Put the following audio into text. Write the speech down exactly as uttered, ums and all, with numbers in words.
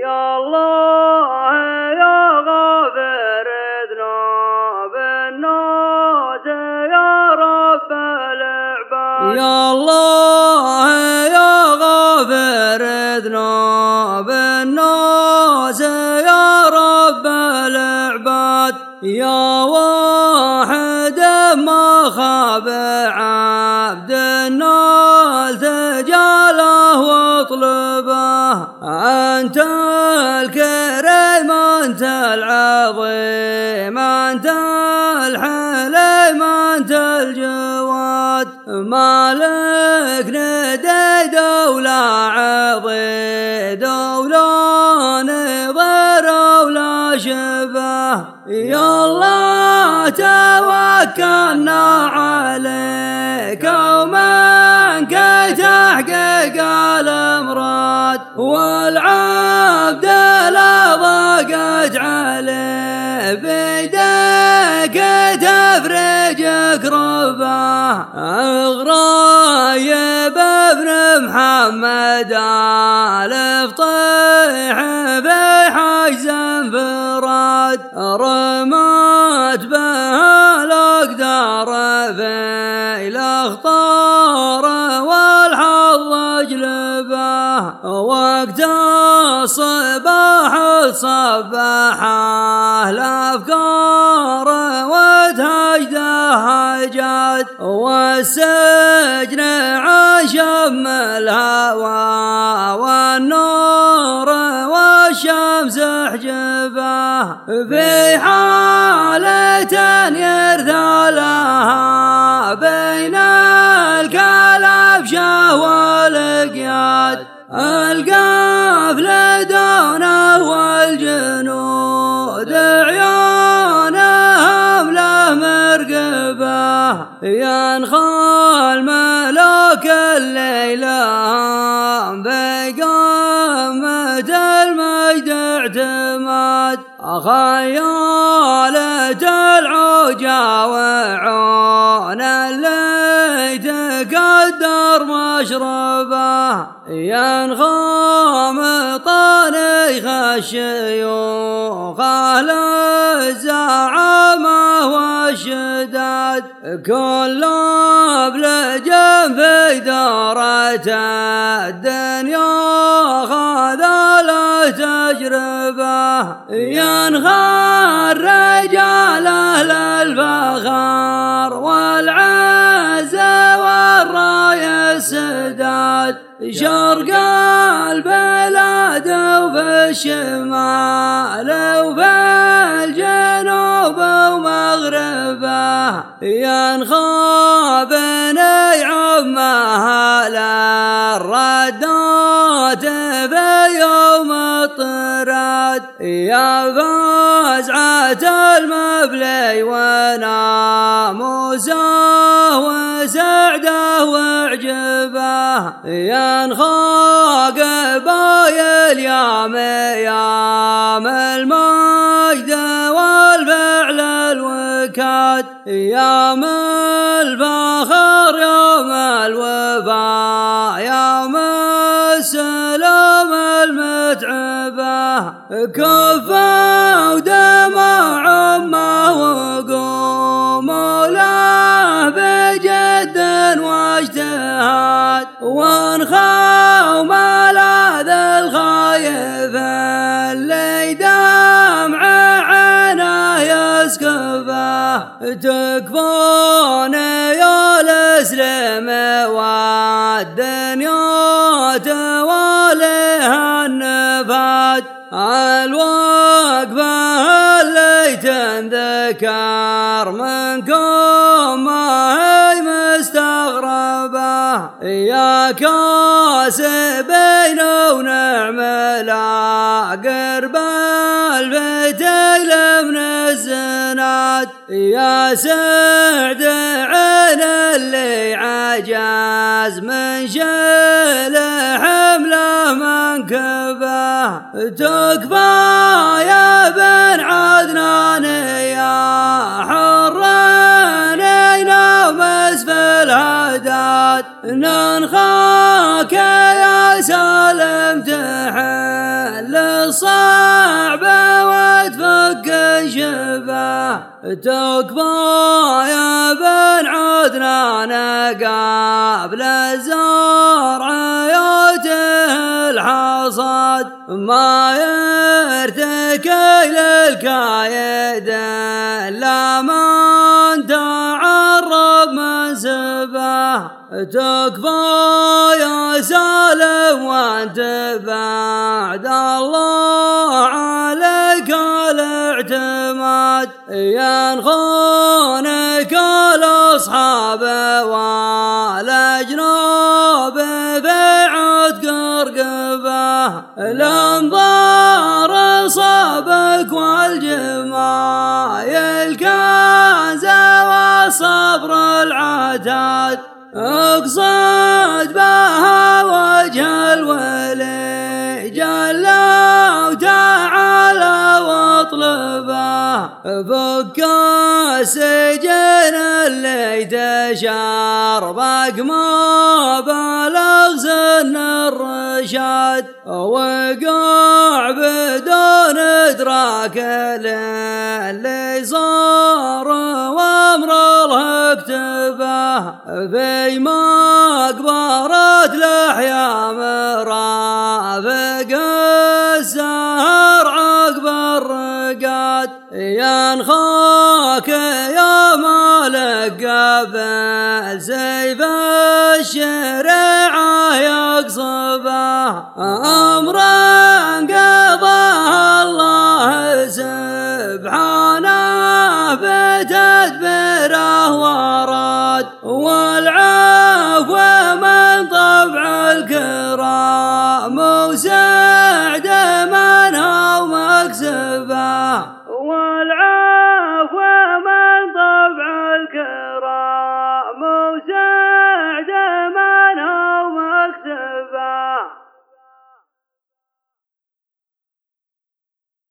يا الله يا غافر ذنوب الناس يا رب العباد. يا الله يا غافر ذنوب الناس يا رب العباد. يا واحد ما خاب عبد النال تجاله واطلبه. أنت الكريم أنت العظيم أنت الحليم أنت الجواد. مالك ندي دولة عضيد ولا نظر ولا شبه. يا الله توكلنا عليك ومنك تحقيق الأمراد. والعبد لا ضاقت عليه بيديك تفرج كربه. غرايب ابن محمد ألف طيح في حجز انفراد. رمت به الأقدار في الأخطار والحظ اجلبه. وقت الصباح صباحه الأفكار وتهجده هجات. والسجن عشم الهوى والنور والشمس حجبه. في حالة يرثى لها بين الكلبشة والقياد. القافل دونه والجنود عيونهم له مرقبه. ينخال ملوك الليلة بقمة المجد اعتماد. خيالة العوجة وعون اللي تقدر مشربه. ينخام طريق الشيوخ أهل الزعامة والشداد. كل بلجم في دارة الدنيا خذ له تجربة. ينخى الرجال أهل الفخر والعز والراية السداد. شرق البلاد وفي الشمال وفي الجنوب ومغربه. ينخى بني عمها للردات في يوم الطراد. يا فزعة المبلي وناموسه وسعده وعجبه. ينخى قبايل يا ميام المجد والفعل الوكاد. يوم الفخر يوم الوفاء يوم السلام المتعبه. كفى ودمع عمه وقوموا له بجد واجتهاد. وانخى ملاذ الخايف اللي دمع عينه يسكبه. تكفون يا الاسلام والدنيا تواليها النفاد. الوقفة اللي تنذكر منكم ما هي مستغربة. يا كاسبين ونعم لا قرب الفتيل من الزناد. يا سعد عين اللي عجز من شيل حمله منكبه. تكفى يا بن عدنان يا حرين ومس في الهداد. ننخاك يا سالم تحل للصعب وتفك شبه تكفى يا بن عدنان قبل الزرع يوته الحصاد ما يرتكي للكايد إلا من تعرض من سبه تكفى يا سالم وانت بعد الله عليك الاعتماد ينخونك الاصحاب والاجناب بعد قرقبه الانظار صابك والجمايل كنزه والصبر العتاد اقصد بها وجه الولي جل وتعالى واطلبه فك السجن اللي تشار بقما بلغ سن الرشاد وقع بدون ادراك اللي صار وامر الله اكتبه في مقبرة لحيا مرافق السهر عقب الرقاد ينخاك يا مالك قبل سيف الشريعة يقصبه أمر